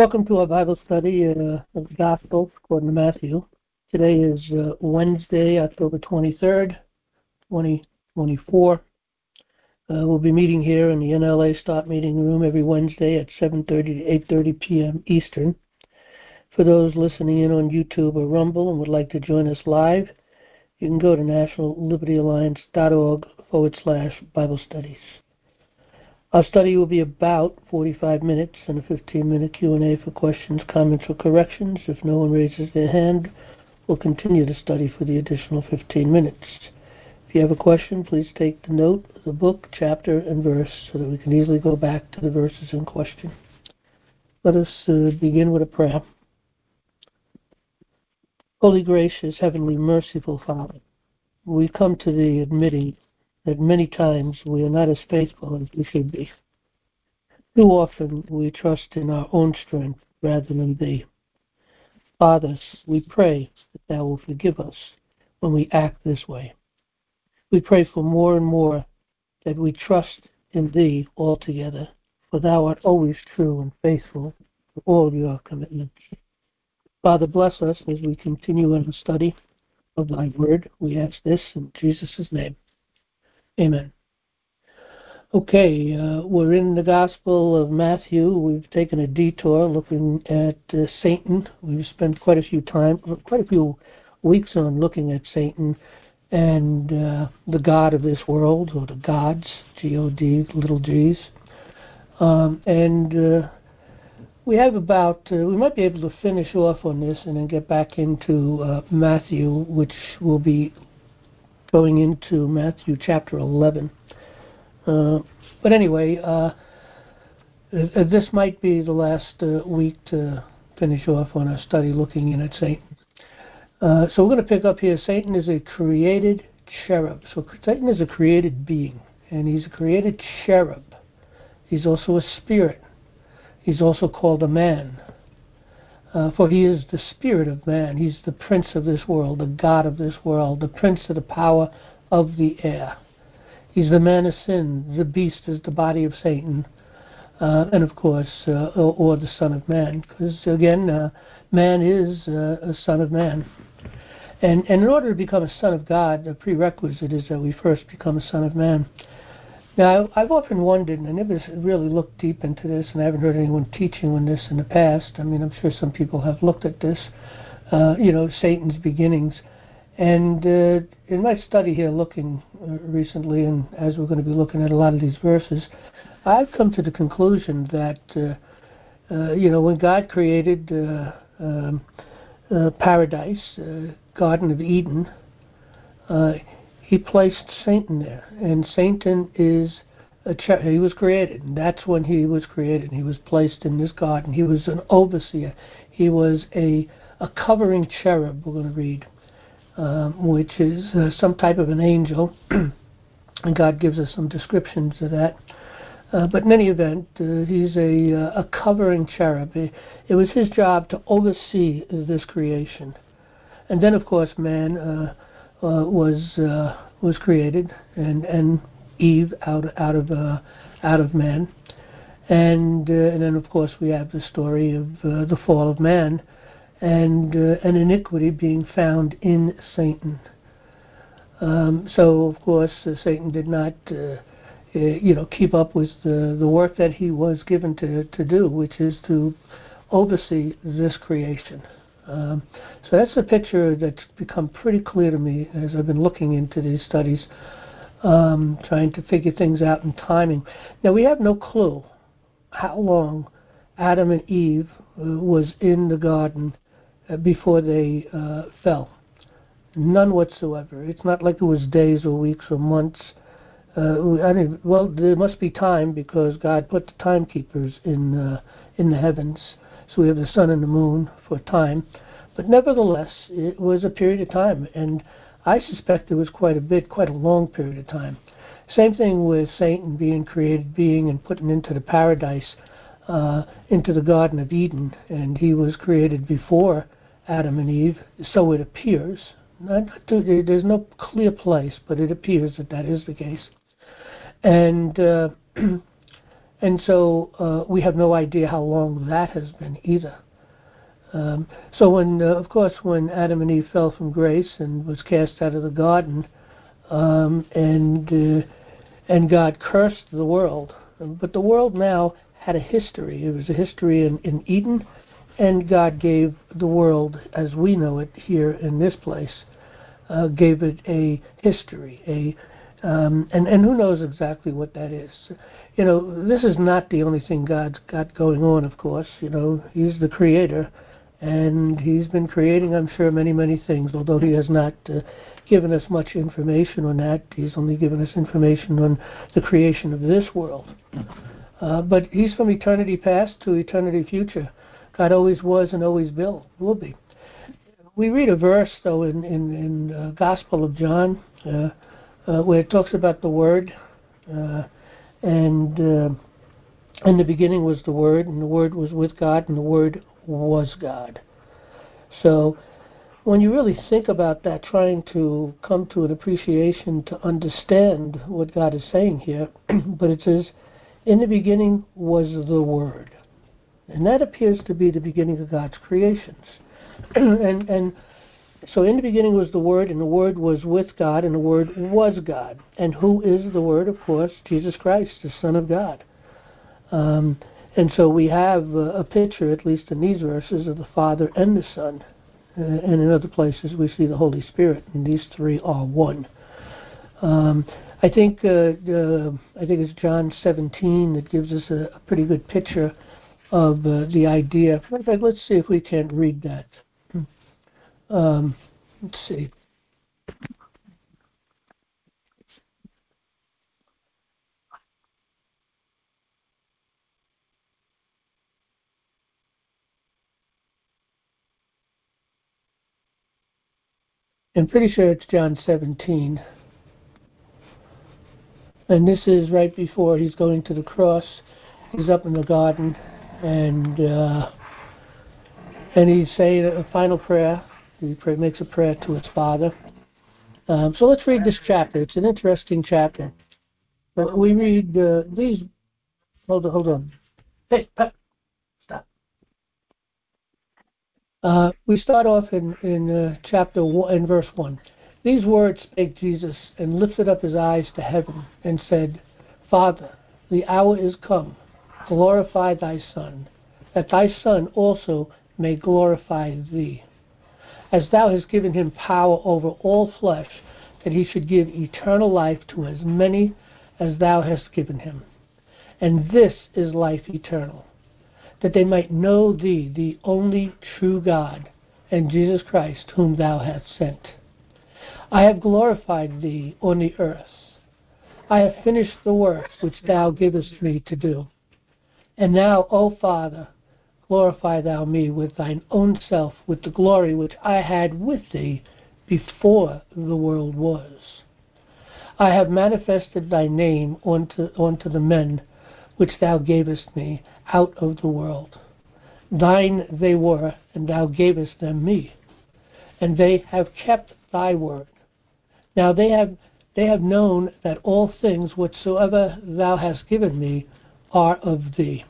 Welcome to our Bible study of the Gospel according to Matthew. Today is Wednesday, October 23rd, 2024. We'll be meeting here in the NLA Start Meeting Room every Wednesday at 7:30 to 8:30 p.m. Eastern. For those listening in on YouTube or Rumble and would like to join us live, you can go to nationallibertyalliance.org/Bible studies. Our study will be about 45 minutes and a 15-minute Q&A for questions, comments, or corrections. If no one raises their hand, we'll continue the study for the additional 15 minutes. If you have a question, please take the note of the book, chapter, and verse so that we can easily go back to the verses in question. Let us begin with a prayer. Holy, gracious, heavenly, merciful Father, we come to Thee admitting that many times we are not as faithful as we should be. Too often we trust in our own strength rather than Thee. Father, we pray that Thou will forgive us when we act this way. We pray for more and more that we trust in Thee altogether, for Thou art always true and faithful to all Your commitments. Father, bless us as we continue in the study of Thy Word. We ask this in Jesus' name. Amen. Okay, we're in the Gospel of Matthew. We've taken a detour looking at Satan. We've spent quite a few weeks on looking at Satan and the God of this world, or the gods, G-O-D, little g's. We have we might be able to finish off on this and then get back into Matthew, which will be going into Matthew chapter 11. But anyway, this might be the last week to finish off on our study looking in at Satan. So we're going to pick up here. Satan is a created cherub. So Satan is a created being, and he's a created cherub. He's also a spirit. He's also called a man. For he is the spirit of man. He's the prince of this world, the god of this world, the prince of the power of the air. He's the man of sin. The beast is the body of Satan. And of course, or the son of man. Because again, man is a son of man. And in order to become a son of God, the prerequisite is that we first become a son of man. Now, I've often wondered, and I never really looked deep into this, and I haven't heard anyone teaching on this in the past. I mean, I'm sure some people have looked at this, Satan's beginnings. And in my study here, looking recently, and as we're going to be looking at a lot of these verses, I've come to the conclusion that, when God created paradise, Garden of Eden, He placed Satan there, and Satan is he was created, and that's when he was created. He was placed in this garden. He was an overseer. He was a covering cherub, we're going to read, which is some type of an angel, and God gives us some descriptions of that. But in any event, he's a covering cherub. It was his job to oversee this creation. And then, of course, man was created, and Eve out of man, and then of course we have the story of the fall of man, and an iniquity being found in Satan. So of course Satan did not keep up with the work that he was given to do, which is to oversee this creation. So that's a picture that's become pretty clear to me as I've been looking into these studies, trying to figure things out in timing. Now, we have no clue how long Adam and Eve was in the garden before they fell. None whatsoever. It's not like it was days or weeks or months. There must be time, because God put the timekeepers in the heavens. So we have the sun and the moon for time. But nevertheless, it was a period of time, and I suspect it was quite a long period of time. Same thing with Satan being created being and put into the paradise, into the Garden of Eden, and he was created before Adam and Eve, so it appears. There's no clear place, but it appears that is the case. And And so we have no idea how long that has been either. So when, of course, when Adam and Eve fell from grace and was cast out of the garden, and God cursed the world, but the world now had a history. It was a history in Eden, and God gave the world, as we know it here in this place, gave it a history, and who knows exactly what that is. You know, this is not the only thing God's got going on, of course. You know, He's the Creator, and He's been creating, I'm sure, many, many things, although He has not given us much information on that. He's only given us information on the creation of this world. But He's from eternity past to eternity future. God always was and always will be. We read a verse, though, in Gospel of John, where it talks about the Word, and in the beginning was the Word, and the Word was with God, and the Word was God. So when you really think about that, trying to come to an appreciation to understand what God is saying here, but it says, in the beginning was the Word. And that appears to be the beginning of God's creations. and so in the beginning was the Word, and the Word was with God, and the Word was God. And who is the Word? Of course, Jesus Christ, the Son of God. And so we have a picture, at least in these verses, of the Father and the Son. And in other places we see the Holy Spirit, and these three are one. I think it's John 17 that gives us a pretty good picture of the idea. In fact, let's see if we can read that. Let's see. I'm pretty sure it's John 17. And this is right before He's going to the cross. He's up in the garden, and He's saying a final prayer. He makes a prayer to His Father. So let's read this chapter. It's an interesting chapter. But we read these. Hold on. Hey, Pep, stop. We start off in chapter 1, in verse 1. These words spake Jesus, and lifted up His eyes to heaven, and said, Father, the hour is come. Glorify Thy Son, that Thy Son also may glorify Thee, as Thou hast given Him power over all flesh, that He should give eternal life to as many as Thou hast given Him. And this is life eternal, that they might know Thee, the only true God, and Jesus Christ, whom Thou hast sent. I have glorified Thee on the earth. I have finished the work which Thou givest me to do. And now, O Father, glorify Thou me with Thine own self, with the glory which I had with Thee before the world was. I have manifested Thy name unto the men which Thou gavest me out of the world. Thine they were, and Thou gavest them me, and they have kept Thy word. Now they have known that all things whatsoever Thou hast given me are of Thee.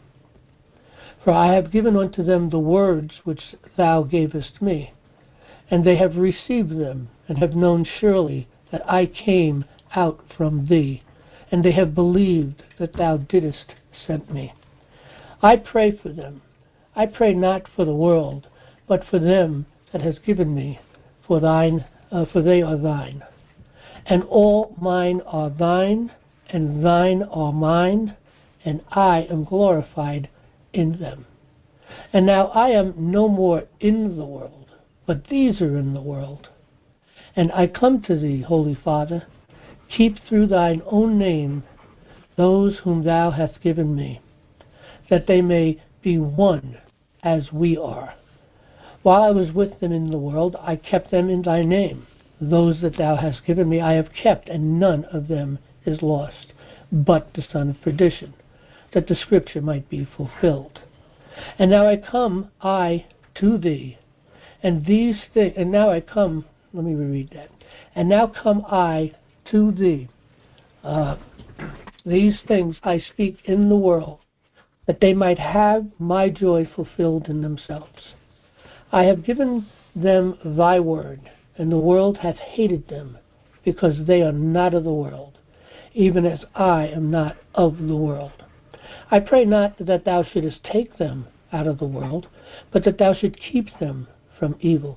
For I have given unto them the words which Thou gavest me, and they have received them, and have known surely that I came out from Thee, and they have believed that Thou didst send me. I pray for them. I pray not for the world, but for them that hast given me, for they are Thine. And all mine are Thine, and Thine are mine, and I am glorified in them. And now I am no more in the world, but these are in the world. And I come to Thee, Holy Father, keep through Thine own name those whom Thou hast given me, that they may be one as we are. While I was with them in the world, I kept them in Thy name. Those that Thou hast given me I have kept, and none of them is lost, but the son of perdition, that the scripture might be fulfilled. And now I come, I, to Thee, and these things, and now I come, let me reread that. And now come I to Thee. These things I speak in the world, that they might have my joy fulfilled in themselves. I have given them thy word, and the world hath hated them, because they are not of the world, even as I am not of the world. I pray not that thou shouldest take them out of the world, but that thou should keep them from evil.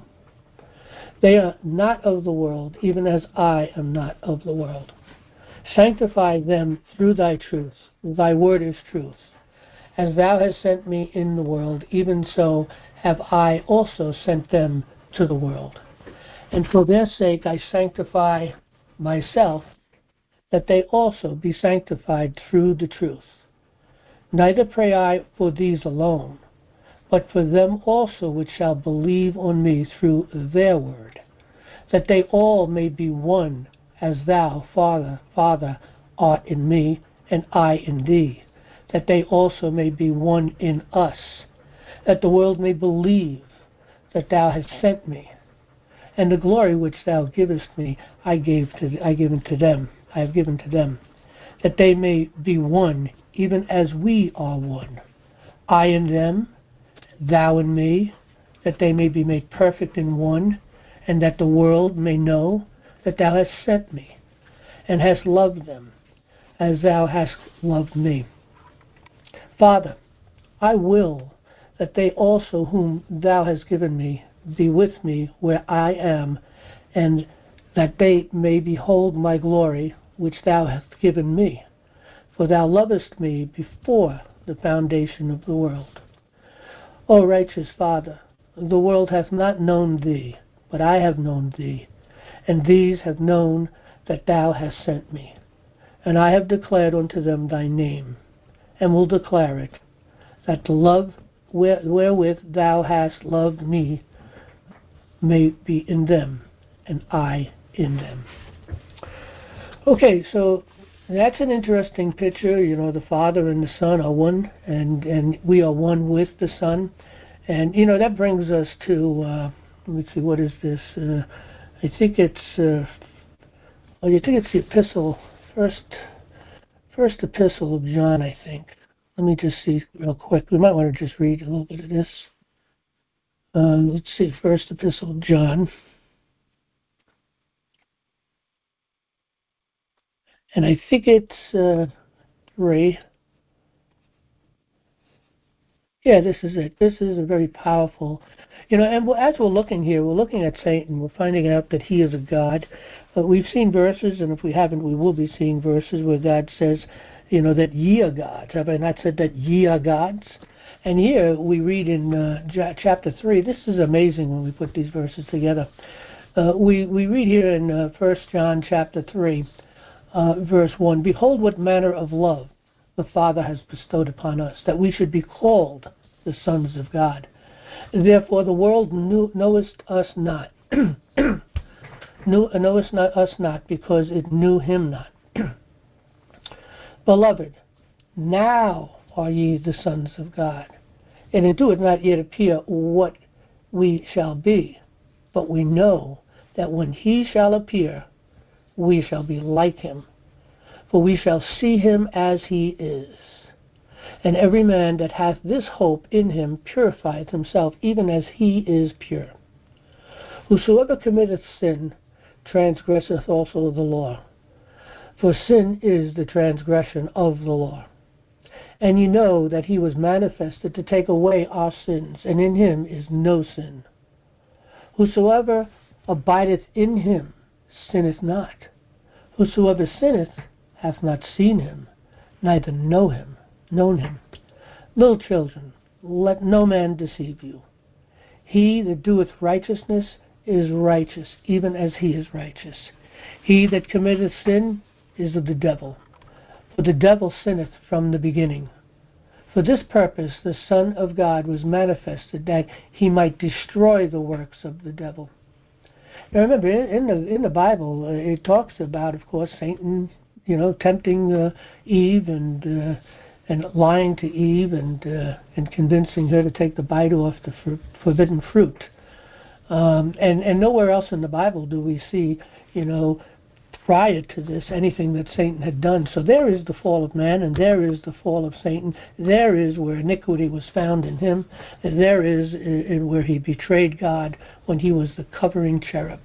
They are not of the world, even as I am not of the world. Sanctify them through thy truth. Thy word is truth. As thou hast sent me in the world, even so have I also sent them to the world. And for their sake I sanctify myself, that they also be sanctified through the truth. Neither pray I for these alone, but for them also which shall believe on me through their word, that they all may be one, as thou, Father, art in me, and I in thee, that they also may be one in us, that the world may believe that thou hast sent me. And the glory which thou givest me, I have given to them, that they may be one, even as we are one. I in them, thou in me, that they may be made perfect in one, and that the world may know that thou hast sent me, and hast loved them, as thou hast loved me. Father, I will that they also whom thou hast given me be with me where I am, and that they may behold my glory which thou hast given me. For thou lovest me before the foundation of the world. O righteous Father, the world hath not known thee, but I have known thee, and these have known that thou hast sent me. And I have declared unto them thy name, and will declare it, that the love wherewith thou hast loved me may be in them, and I in them. Okay, so that's an interesting picture. You know, the Father and the Son are one, and we are one with the Son. And, you know, that brings us to, let me see, what is this? I think it's the epistle, first epistle of John, I think. Let me just see real quick. We might want to just read a little bit of this. Let's see, first epistle of John. And I think it's 3. Yeah, this is it. This is a very powerful, you know, and as we're looking here, we're looking at Satan. We're finding out that he is a god. We've seen verses, and if we haven't, we will be seeing verses where God says, you know, that ye are gods. Have I not said that ye are gods? And here we read in chapter 3, this is amazing when we put these verses together. We read here in 1 John chapter 3, verse 1, Behold what manner of love the Father has bestowed upon us, that we should be called the sons of God. Therefore the world knoweth us not, knoweth us not, because it knew him not. Beloved, now are ye the sons of God, and it doeth not yet appear what we shall be, but we know that when he shall appear, we shall be like him, for we shall see him as he is. And every man that hath this hope in him purifieth himself, even as he is pure. Whosoever committeth sin transgresseth also the law, for sin is the transgression of the law. And ye know that he was manifested to take away our sins, and in him is no sin. Whosoever abideth in him sinneth not. Whosoever sinneth hath not seen him, neither known him. Little children, let no man deceive you. He that doeth righteousness is righteous, even as he is righteous. He that committeth sin is of the devil, for the devil sinneth from the beginning. For this purpose the Son of God was manifested, that he might destroy the works of the devil. Now remember, in the Bible, it talks about, of course, Satan, you know, tempting Eve and lying to Eve and convincing her to take the bite off the forbidden fruit. And nowhere else in the Bible do we see, you know, prior to this anything that Satan had done. So there is the fall of man, and there is the fall of Satan. There is where iniquity was found in him, and there is where he betrayed God when he was the covering cherub.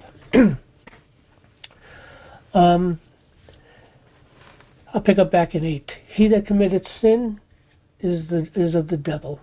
I'll pick up back in 8. He that committeth sin is of the devil.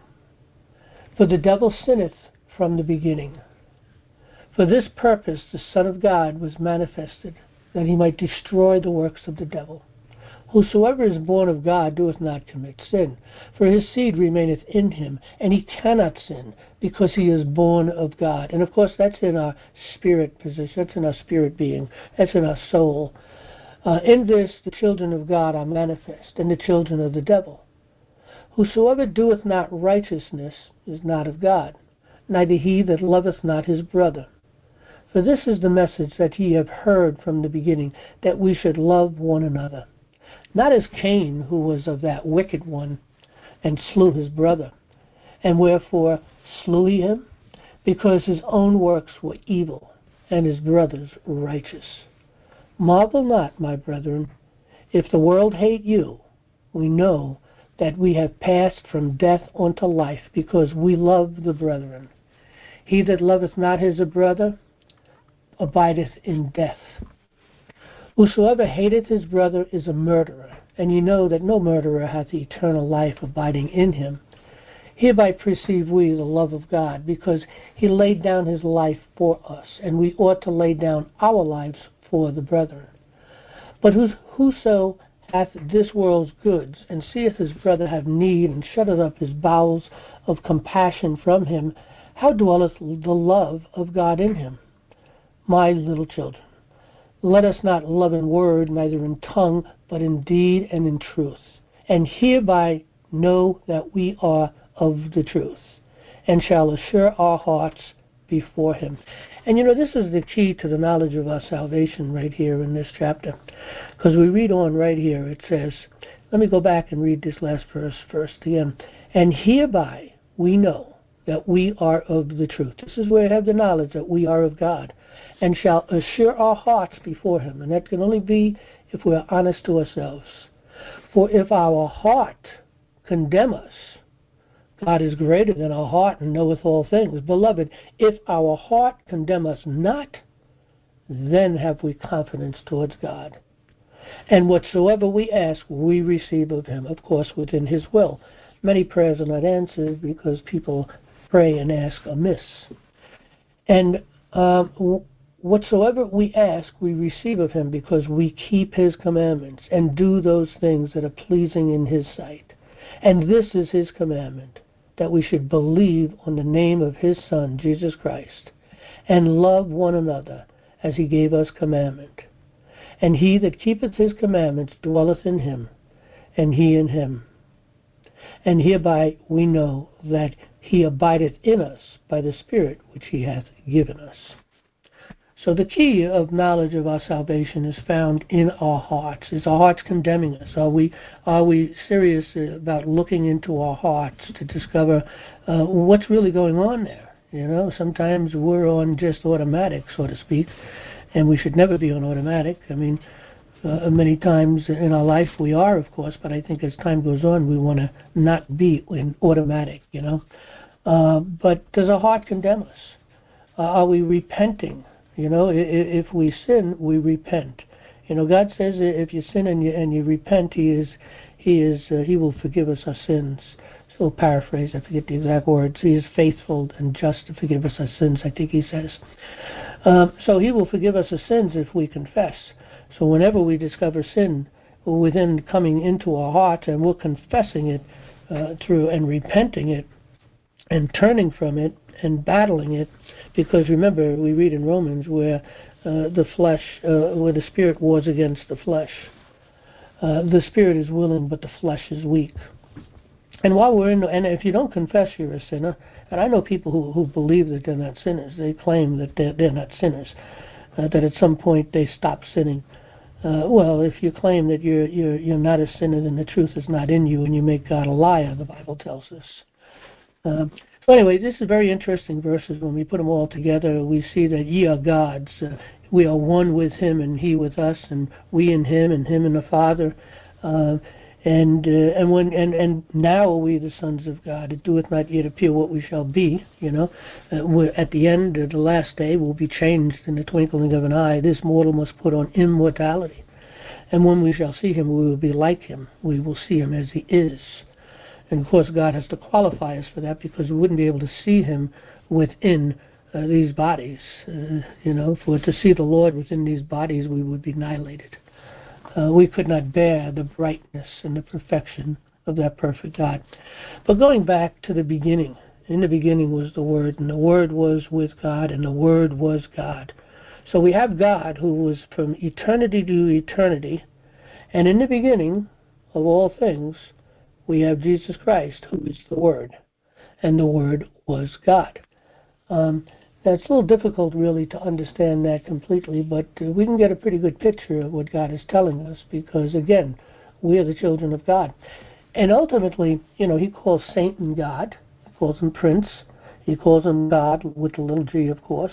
For the devil sinneth from the beginning. For this purpose the Son of God was manifested, that he might destroy the works of the devil. Whosoever is born of God doeth not commit sin, for his seed remaineth in him, and he cannot sin, because he is born of God. And of course that's in our spirit position, that's in our spirit being, that's in our soul. In this the children of God are manifest, and the children of the devil. Whosoever doeth not righteousness is not of God, neither he that loveth not his brother. For this is the message that ye have heard from the beginning, that we should love one another. Not as Cain, who was of that wicked one, and slew his brother. And wherefore slew he him? Because his own works were evil, and his brother's righteous. Marvel not, my brethren, if the world hate you. We know that we have passed from death unto life, because we love the brethren. He that loveth not his brother abideth in death. Whosoever hateth his brother is a murderer, and ye know that no murderer hath eternal life abiding in him. Hereby perceive we the love of God, because he laid down his life for us, and we ought to lay down our lives for the brethren. But whoso hath this world's goods, and seeth his brother have need, and shutteth up his bowels of compassion from him, how dwelleth the love of God in him? My little children, let us not love in word, neither in tongue, but in deed and in truth. And hereby know that we are of the truth, and shall assure our hearts before him. And this is the key to the knowledge of our salvation right here in this chapter. Because we read on right here, it says, let me go back and read this last verse first again. And hereby we know that we are of the truth. This is where we have the knowledge that we are of God, and shall assure our hearts before him. And that can only be if we are honest to ourselves. For if our heart condemn us, God is greater than our heart and knoweth all things. Beloved, if our heart condemn us not, then have we confidence towards God. And whatsoever we ask, we receive of him, of course, within his will. Many prayers are not answered because people pray and ask amiss. And whatsoever we ask, we receive of him, because we keep his commandments and do those things that are pleasing in his sight. And this is his commandment, that we should believe on the name of his Son, Jesus Christ, and love one another as he gave us commandment. And he that keepeth his commandments dwelleth in him, and he in him. And hereby we know that he abideth in us by the Spirit which he hath given us. So the key of knowledge of our salvation is found in our hearts. Is our hearts condemning us? Are we serious about looking into our hearts to discover what's really going on there? Sometimes we're on just automatic, so to speak, and we should never be on automatic. Many times in our life we are, of course, but I think as time goes on, we want to not be in automatic, But does our heart condemn us? Are we repenting? If we sin, we repent. God says if you sin and you repent, He will forgive us our sins. Still paraphrase, I forget the exact words. He is faithful and just to forgive us our sins, I think He says. So He will forgive us our sins if we confess. So whenever we discover sin within coming into our hearts, and we're confessing it through and repenting it and turning from it and battling it, because remember we read in Romans where where the spirit wars against the flesh. The spirit is willing, but the flesh is weak. And and if you don't confess you're a sinner, and I know people who believe that they're not sinners, they claim that they're not sinners, that at some point they stop sinning. Well, if you claim that you're not a sinner, then the truth is not in you, and you make God a liar, the Bible tells us. So anyway, this is very interesting verses. When we put them all together, we see that ye are gods. we are one with him and he with us, and we in him and him in the Father. And now are we the sons of God. It doeth not yet appear what we shall be. We're at the end of the last day, we'll be changed in the twinkling of an eye. This mortal must put on immortality. And when we shall see him, we will be like him. We will see him as he is. And of course, God has to qualify us for that, because we wouldn't be able to see him within these bodies. For to see the Lord within these bodies, we would be annihilated. We could not bear the brightness and the perfection of that perfect God. But going back to the beginning, in the beginning was the Word, and the Word was with God, and the Word was God. So we have God who was from eternity to eternity, and in the beginning of all things, we have Jesus Christ, who is the Word, and the Word was God. That's a little difficult, really, to understand that completely, but we can get a pretty good picture of what God is telling us, because, again, we are the children of God. And ultimately, he calls Satan God. He calls him Prince. He calls him God with the little g, of course.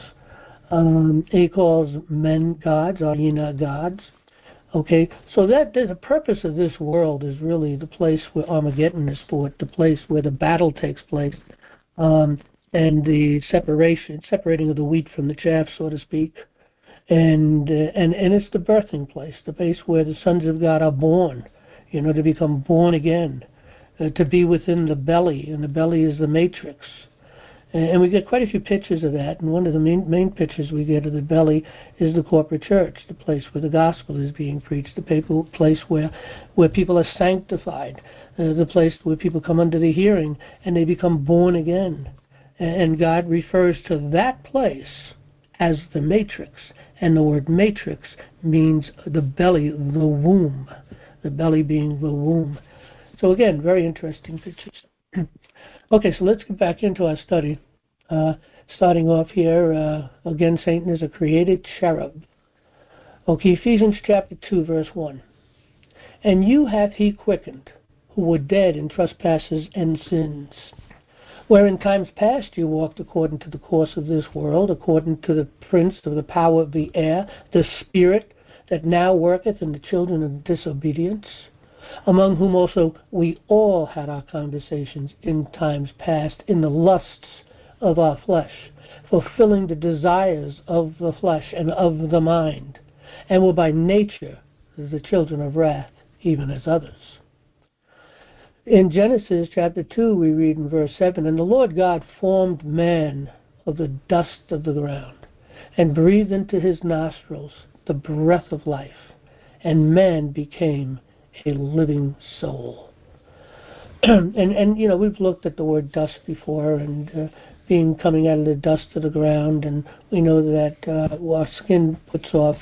He calls men gods, or ye not gods. Okay, so that the purpose of this world is really the place where Armageddon is fought, the place where the battle takes place, and the separating of the wheat from the chaff, so to speak, and it's the birthing place, the place where the sons of God are born, to become born again, to be within the belly, and the belly is the matrix. And we get quite a few pictures of that, and one of the main pictures we get of the belly is the corporate church, the place where the gospel is being preached, the place where people are sanctified, the place where people come under the hearing and they become born again. And God refers to that place as the matrix, and the word matrix means the belly, the womb, the belly being the womb. So again, very interesting pictures. Okay, so let's get back into our study. Starting off here, again, Satan is a created cherub. Okay, Ephesians chapter 2, verse 1. And you hath he quickened, who were dead in trespasses and sins, where in times past you walked according to the course of this world, according to the prince of the power of the air, the spirit that now worketh in the children of disobedience, among whom also we all had our conversations in times past in the lusts of our flesh, fulfilling the desires of the flesh and of the mind, and were by nature the children of wrath, even as others. In Genesis chapter 2, we read in verse 7, And the Lord God formed man of the dust of the ground, and breathed into his nostrils the breath of life, and man became a living soul. and we've looked at the word dust before, and coming out of the dust of the ground, and we know that our skin puts off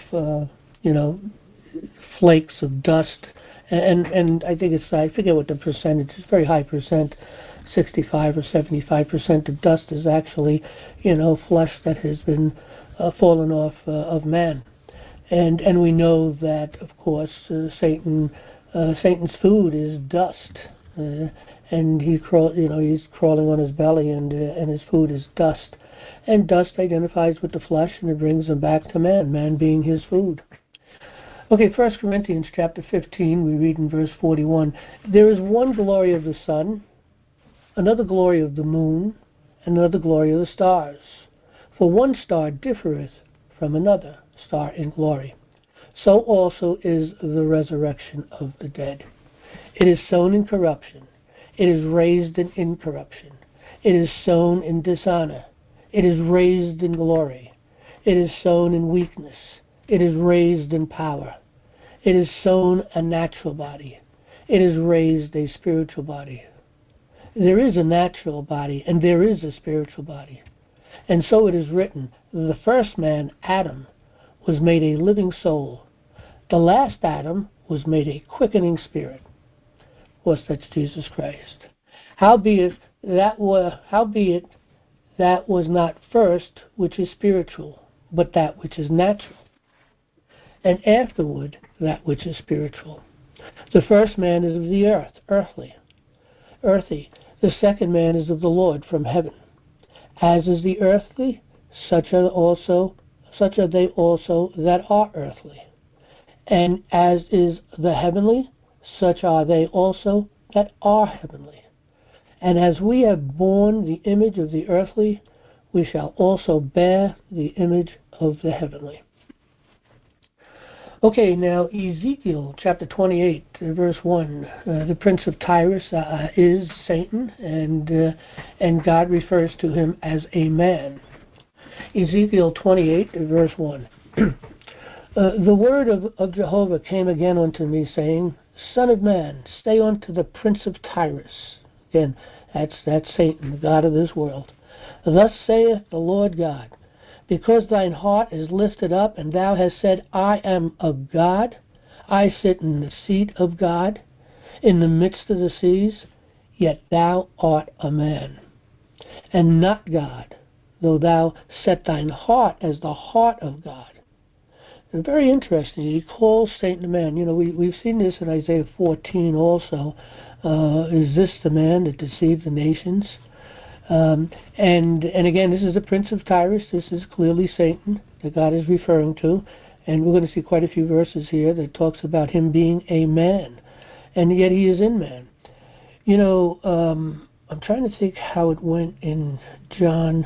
flakes of dust, and I think I forget what the percentage, it's a very high percent, 65 or 75% of dust is actually flesh that has been fallen off of man. And we know that, of course, Satan's food is dust, and he's crawling on his belly, and his food is dust. And dust identifies with the flesh, and it brings him back to man being his food. Okay, 1 Corinthians chapter 15, we read in verse 41, There is one glory of the sun, another glory of the moon, and another glory of the stars. For one star differeth from another star in glory. So also is the resurrection of the dead. It is sown in corruption. It is raised in incorruption. It is sown in dishonor. It is raised in glory. It is sown in weakness. It is raised in power. It is sown a natural body. It is raised a spiritual body. There is a natural body, and there is a spiritual body. And so it is written, the first man, Adam, was made a living soul. The last Adam was made a quickening spirit. Of course, that's Jesus Christ. Howbeit that was not first which is spiritual, but that which is natural, and afterward that which is spiritual. The first man is of the earth, earthy. The second man is of the Lord, from heaven. As is the earthly, such are also such are they also that are earthly. And as is the heavenly, such are they also that are heavenly. And as we have borne the image of the earthly, we shall also bear the image of the heavenly. Okay, now Ezekiel chapter 28, verse 1. The prince of Tyrus is Satan, and God refers to him as a man. Ezekiel 28, verse 1. The word of Jehovah came again unto me, saying, Son of man, say unto the prince of Tyrus. Again, that's Satan, the god of this world. Thus saith the Lord God, because thine heart is lifted up, and thou hast said, I am of God, I sit in the seat of God, in the midst of the seas, yet thou art a man, and not God, though thou set thine heart as the heart of God. And very interesting, he calls Satan a man. You know, we've seen this in Isaiah 14 also. Is this the man that deceived the nations? And again, this is the prince of Tyrus. This is clearly Satan that God is referring to. And we're going to see quite a few verses here that talks about him being a man. And yet he is in man. You know, I'm trying to think how it went in John.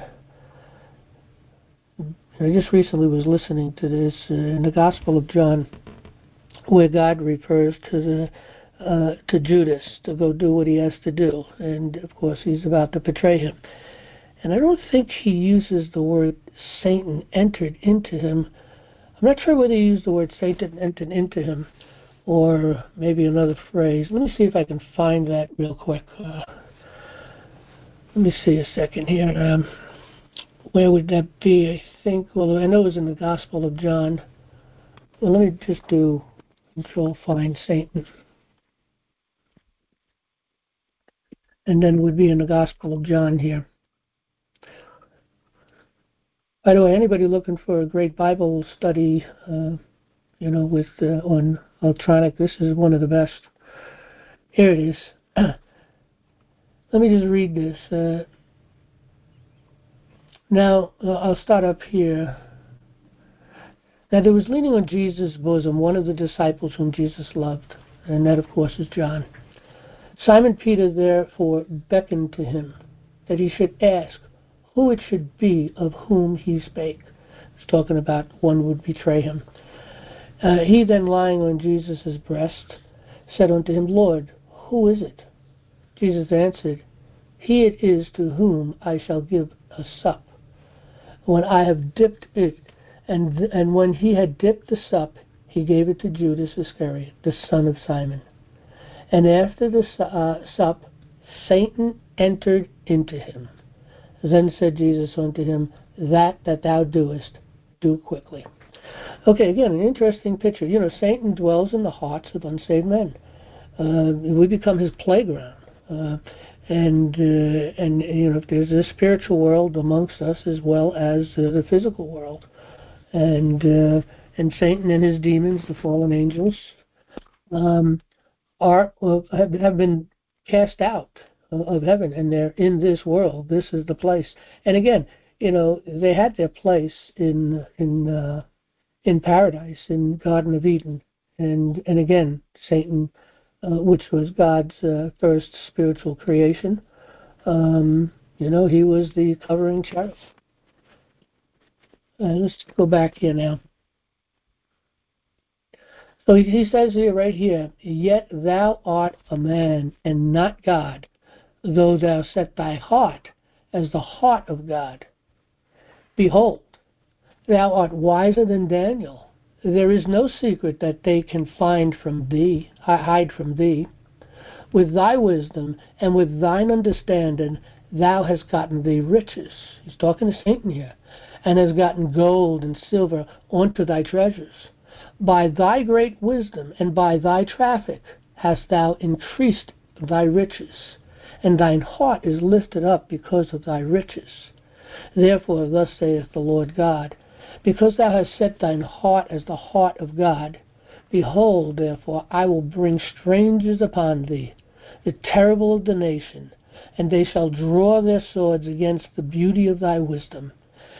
I just recently was listening to this in the Gospel of John, where God refers to Judas to go do what he has to do, and of course he's about to betray him. And I don't think he uses the word Satan entered into him. I'm not sure whether he used the word Satan entered into him, or maybe another phrase. Let me see if I can find that real quick. Let me see a second here. Where would that be? I think, well, I know it was in the Gospel of John. Well, let me just do Control Find Satan. And then it would be in the Gospel of John here. By the way, anybody looking for a great Bible study, with on electronic, this is one of the best. Here it is. Let me just read this. Now, I'll start up here. Now, there was leaning on Jesus' bosom one of the disciples whom Jesus loved, and that, of course, is John. Simon Peter therefore beckoned to him that he should ask who it should be of whom he spake. He's talking about one would betray him. He then, lying on Jesus' breast, said unto him, Lord, who is it? Jesus answered, He it is to whom I shall give a sup, when I have dipped it. And when he had dipped the sup, he gave it to Judas Iscariot, the son of Simon. And after the sup, Satan entered into him. Then said Jesus unto him, That thou doest, do quickly. Okay, again, an interesting picture. You know, Satan dwells in the hearts of unsaved men. We become his playground. And there's a spiritual world amongst us as well as the physical world. And Satan and his demons, the fallen angels, have been cast out of heaven, and they're in this world. This is the place. And again, they had their place in paradise, in Garden of Eden, and again, Satan, which was God's first spiritual creation. He was the covering cherub. Let's go back here now. So he says here, right here, Yet thou art a man, and not God, though thou set thy heart as the heart of God. Behold, thou art wiser than Daniel. There is no secret that they can hide from thee. With thy wisdom and with thine understanding thou hast gotten thee riches. He's talking to Satan here. And hast gotten gold and silver unto thy treasures. By thy great wisdom and by thy traffic hast thou increased thy riches, and thine heart is lifted up because of thy riches. Therefore thus saith the Lord God, because thou hast set thine heart as the heart of God, behold, therefore, I will bring strangers upon thee, the terrible of the nation, and they shall draw their swords against the beauty of thy wisdom,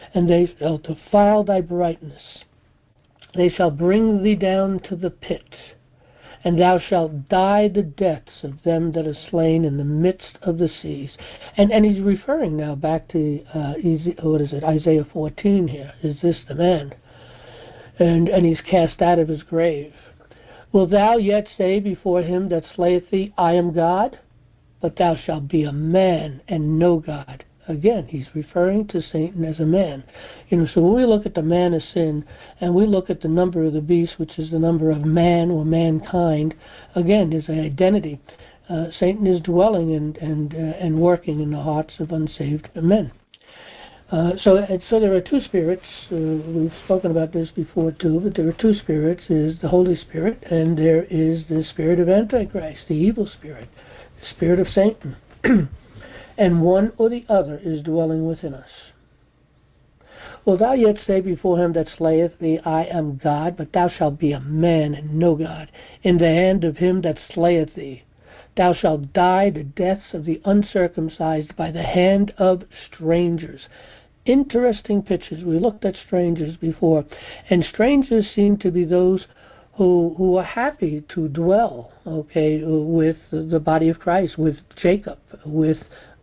and they shall defile thy brightness. They shall bring thee down to the pit, and thou shalt die the deaths of them that are slain in the midst of the seas. And he's referring now back to Isaiah 14 here. Is this the man? And he's cast out of his grave. Wilt thou yet say before him that slayeth thee, I am God? But thou shalt be a man and no God. Again, he's referring to Satan as a man. So when we look at the man of sin, and we look at the number of the beast, which is the number of man or mankind, again, there's an identity. Satan is dwelling and working in the hearts of unsaved men. So there are two spirits. We've spoken about this before too, but there are two spirits. There's the Holy Spirit, and there is the spirit of Antichrist, the evil spirit, the spirit of Satan. And one or the other is dwelling within us. Wilt thou yet say before him that slayeth thee, I am God? But thou shalt be a man and no God, in the hand of him that slayeth thee. Thou shalt die the deaths of the uncircumcised by the hand of strangers. Interesting pictures. We looked at strangers before, and strangers seem to be those who are happy to dwell, with the body of Christ, with Jacob, with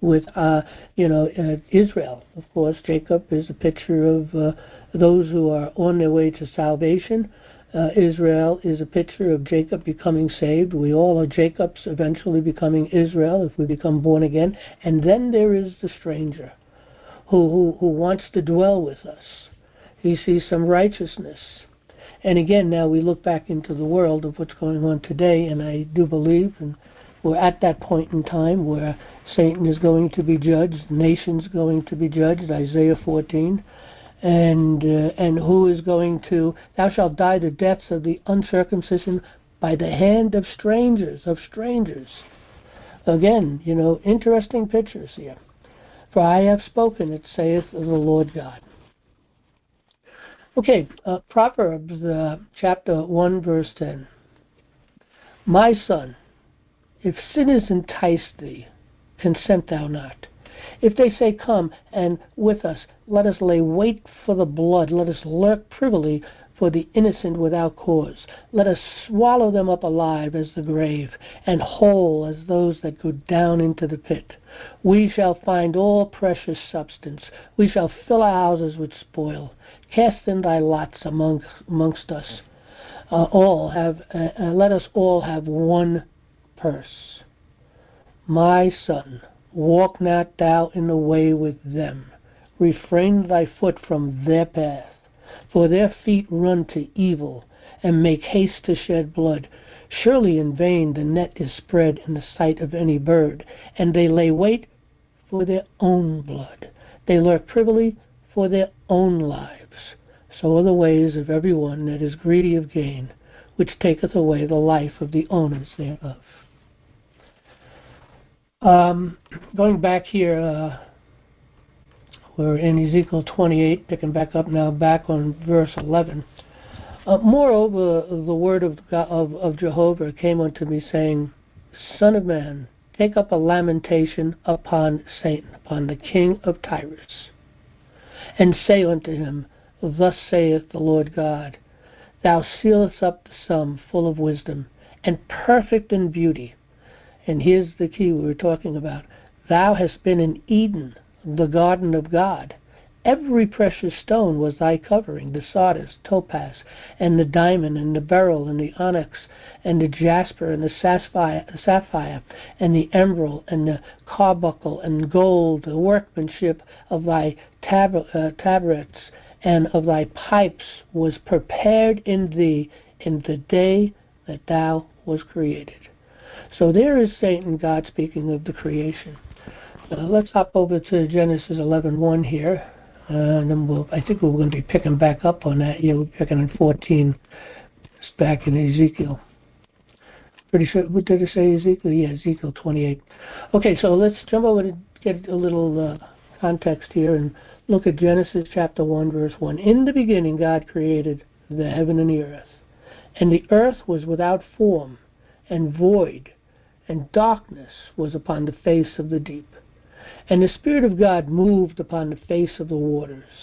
Israel. Of course, Jacob is a picture of those who are on their way to salvation. Israel is a picture of Jacob becoming saved. We all are Jacobs eventually becoming Israel if we become born again. And then there is the stranger who wants to dwell with us. He sees some righteousness. And again, now we look back into the world of what's going on today, and I do believe, and we're at that point in time where Satan is going to be judged, the nation's going to be judged, Isaiah 14. And who is going to, thou shalt die the deaths of the uncircumcision by the hand of strangers, Again, interesting pictures here. For I have spoken, it saith the Lord God. Okay, Proverbs chapter 1, verse 10. My son, if sinners entice thee, consent thou not. If they say, come, and with us, let us lay wait for the blood, let us lurk privily for the innocent without cause. Let us swallow them up alive as the grave, and whole as those that go down into the pit. We shall find all precious substance. We shall fill our houses with spoil. Cast in thy lots amongst us. Let us all have one purse. My son, walk not thou in the way with them. Refrain thy foot from their path. For their feet run to evil, and make haste to shed blood. Surely in vain the net is spread in the sight of any bird, and they lay wait for their own blood. They lurk privily for their own lives. So are the ways of every one that is greedy of gain, which taketh away the life of the owners thereof. Going back here, we're in Ezekiel 28, picking back up now, back on verse 11. Moreover, the word of Jehovah came unto me, saying, Son of man, take up a lamentation upon Satan, upon the king of Tyrus, and say unto him, Thus saith the Lord God, Thou sealest up the sum full of wisdom, and perfect in beauty. And here's the key we were talking about. Thou hast been in Eden, the garden of God. Every precious stone was thy covering, the sardius, topaz, and the diamond, and the beryl, and the onyx, and the jasper, and the sapphire, and the emerald, and the carbuncle, and gold, the workmanship of thy tabrets, and of thy pipes was prepared in thee in the day that thou was created. So there is Satan, God speaking of the creation. Let's hop over to Genesis 11:1 here. And then I think we're going to be picking back up on that. Yeah, we're picking on 14. It's back in Ezekiel. Pretty sure, what did it say, Ezekiel? Yeah, Ezekiel 28. Okay, so let's jump over to get a little context here and look at Genesis chapter 1, verse 1. In the beginning, God created the heaven and the earth. And the earth was without form and void, and darkness was upon the face of the deep. And the Spirit of God moved upon the face of the waters.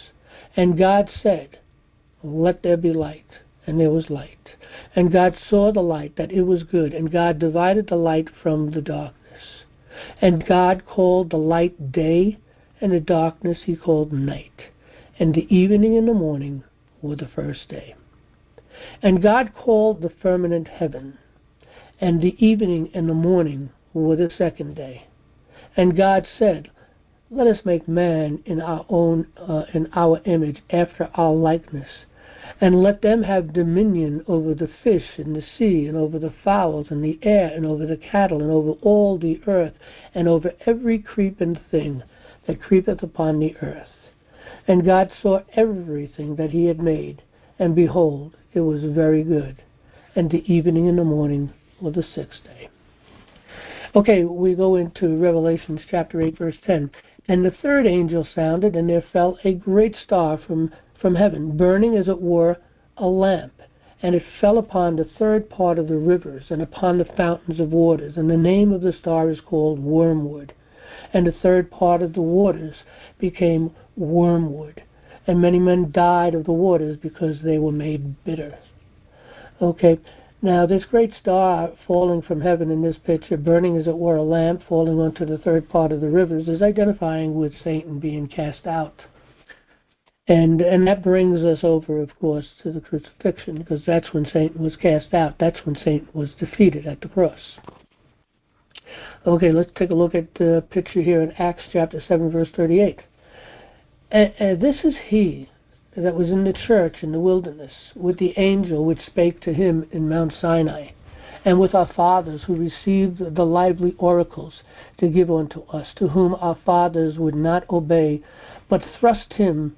And God said, let there be light. And there was light. And God saw the light, that it was good. And God divided the light from the darkness. And God called the light day, and the darkness he called night. And the evening and the morning were the first day. And God called the firmament heaven, and the evening and the morning were the second day. And God said, let us make man in our image, after our likeness, and let them have dominion over the fish in the sea, and over the fowls in the air, and over the cattle, and over all the earth, and over every creeping thing that creepeth upon the earth. And God saw everything that he had made, and behold, it was very good. And the evening and the morning were the sixth day. Okay, we go into Revelation chapter 8, verse 10. And the third angel sounded, and there fell a great star from heaven, burning as it were a lamp. And it fell upon the third part of the rivers, and upon the fountains of waters. And the name of the star is called Wormwood. And the third part of the waters became wormwood. And many men died of the waters, because they were made bitter. Okay, now this great star falling from heaven in this picture, burning as it were a lamp, falling onto the third part of the rivers, is identifying with Satan being cast out. And that brings us over, of course, to the crucifixion, because that's when Satan was cast out. That's when Satan was defeated at the cross. Okay, let's take a look at the picture here in Acts chapter 7, verse 38. And this is he that was in the church in the wilderness, with the angel which spake to him in Mount Sinai, and with our fathers who received the lively oracles to give unto us, to whom our fathers would not obey, but thrust him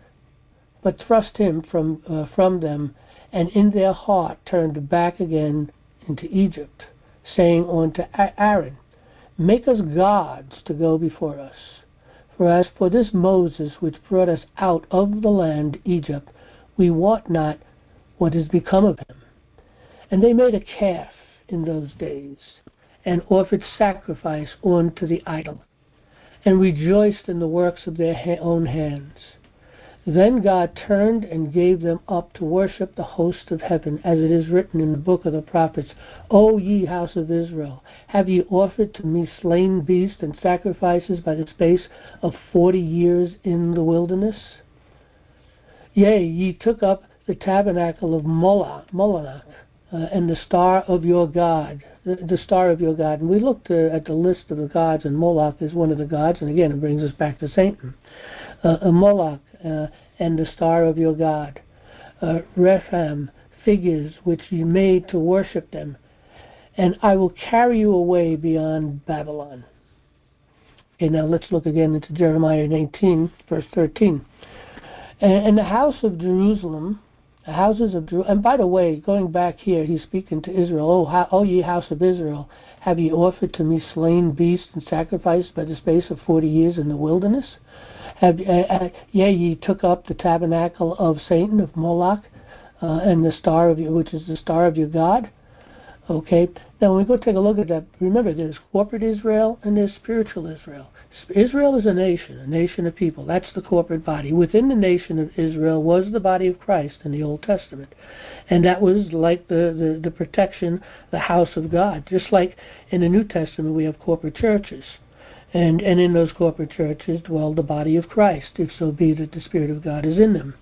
from them, and in their heart turned back again into Egypt, saying unto Aaron, make us gods to go before us. For as for this Moses which brought us out of the land Egypt, we wot not what is become of him. And they made a calf in those days, and offered sacrifice unto the idol, and rejoiced in the works of their own hands. Then God turned and gave them up to worship the host of heaven, as it is written in the book of the prophets, O ye house of Israel, have ye offered to me slain beasts and sacrifices by the space of 40 years in the wilderness? Yea, ye took up the tabernacle of Moloch, and the star of your God, the star of your God. And we looked at the list of the gods, and Moloch is one of the gods, and again it brings us back to Satan. Moloch and the star of your God. Rephaim, figures which ye made to worship them. And I will carry you away beyond Babylon. Okay, now let's look again into Jeremiah 19, verse 13. And the house of Jerusalem, the houses of Jerusalem, and by the way, going back here, he's speaking to Israel. O ye house of Israel, have ye offered to me slain beasts and sacrificed by the space of 40 years in the wilderness? Yea, ye took up the tabernacle of Satan, of Moloch, and the star of you, which is the star of your God. Okay, now when we go take a look at that, remember there's corporate Israel and there's spiritual Israel. Israel is a nation of people. That's the corporate body. Within the nation of Israel was the body of Christ in the Old Testament. And that was like the protection, the house of God. Just like in the New Testament we have corporate churches. And in those corporate churches dwell the body of Christ, if so be that the Spirit of God is in them.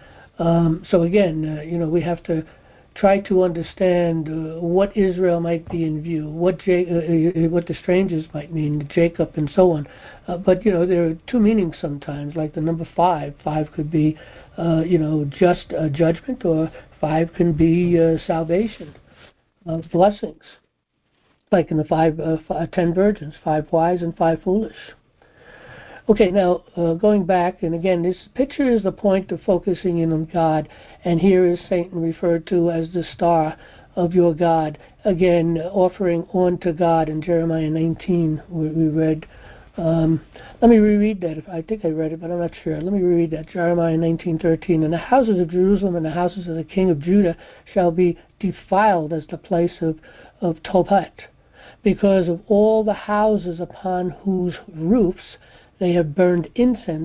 So again, we have to try to understand what Israel might be in view, what the strangers might mean, Jacob and so on. But there are two meanings sometimes, like the number 5. 5 could be, just judgment, or 5 can be salvation, blessings. Like in the 10 virgins, 5 wise and 5 foolish. Okay, now going back, and again, this picture is the point of focusing in on God, and here is Satan referred to as the star of your God. Again, offering on to God in Jeremiah 19, we read. Let me reread that. I think I read it, but I'm not sure. Let me reread that. Jeremiah 19:13. And the houses of Jerusalem and the houses of the king of Judah shall be defiled as the place of Tophet, because of all the houses upon whose roofs they have burned incense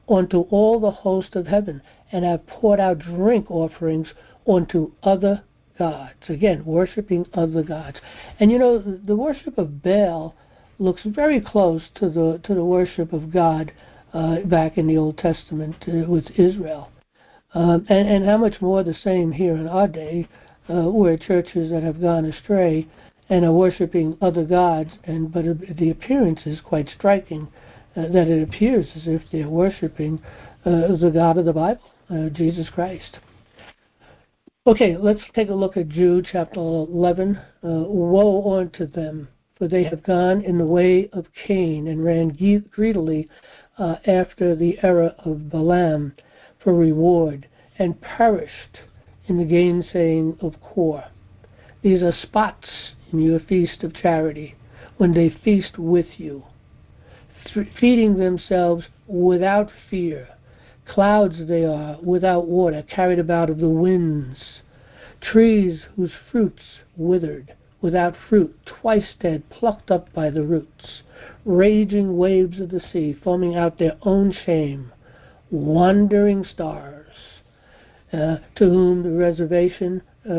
unto all the host of heaven, and have poured out drink offerings unto other gods. Again, worshiping other gods. And the worship of Baal looks very close to the worship of God back in the Old Testament with Israel. And how much more the same here in our day, where churches that have gone astray and are worshiping other gods, but the appearance is quite striking, that it appears as if they're worshiping the God of the Bible, Jesus Christ. Okay, let's take a look at Jude chapter 11. Woe unto them, for they have gone in the way of Cain and ran greedily after the error of Balaam for reward, and perished in the gainsaying of Kor. These are spots in your feast of charity, when they feast with you, feeding themselves without fear. Clouds they are, without water, carried about of the winds. Trees whose fruits withered, without fruit, twice dead, plucked up by the roots. Raging waves of the sea, foaming out their own shame. Wandering stars, to whom the reservation,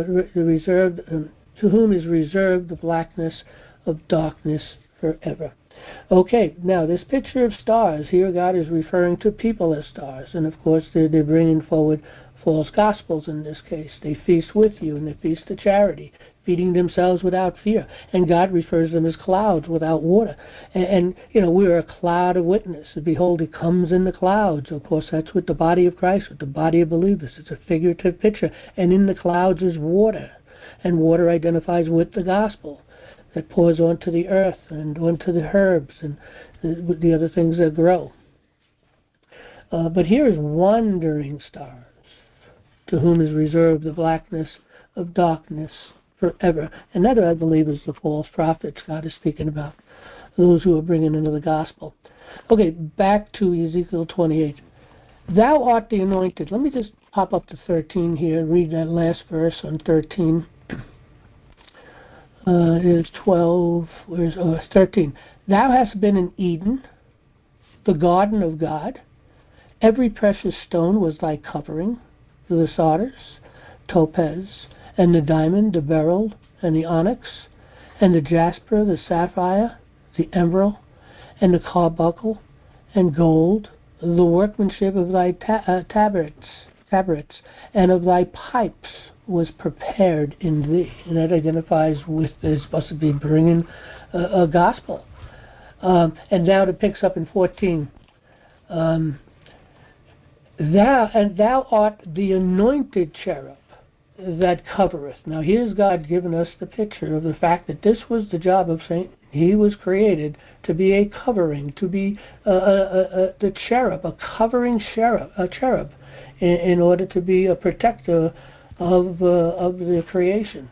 to whom is reserved the blackness of darkness forever. Okay, now this picture of stars, here God is referring to people as stars, and of course they're bringing forward false gospels in this case. They feast with you, and they feast to charity, feeding themselves without fear. And God refers them as clouds without water. And we're a cloud of witness. Behold, it comes in the clouds. Of course, that's with the body of Christ, with the body of believers. It's a figurative picture. And in the clouds is water. And water identifies with the gospel that pours onto the earth and onto the herbs and the other things that grow. But here is wandering stars, to whom is reserved the blackness of darkness forever. And that, I believe, is the false prophets God is speaking about, those who are bringing into the gospel. Okay, back to Ezekiel 28. Thou art the anointed. Let me just pop up to 13 here and read that last verse on 13. Is 12, where's 13. Thou hast been in Eden, the garden of God. Every precious stone was thy covering, the sardius, topaz, and the diamond, the beryl, and the onyx, and the jasper, the sapphire, the emerald, and the carbuncle, and gold, the workmanship of thy tabrets, and of thy pipes was prepared in thee. And that identifies with, they're supposed to be bringing a gospel. And now it picks up in 14. Thou art the anointed cherub that covereth. Now here's God giving us the picture of the fact that this was the job of Satan. He was created to be a covering, to be the cherub, a covering cherub, in order to be a protector of the creation.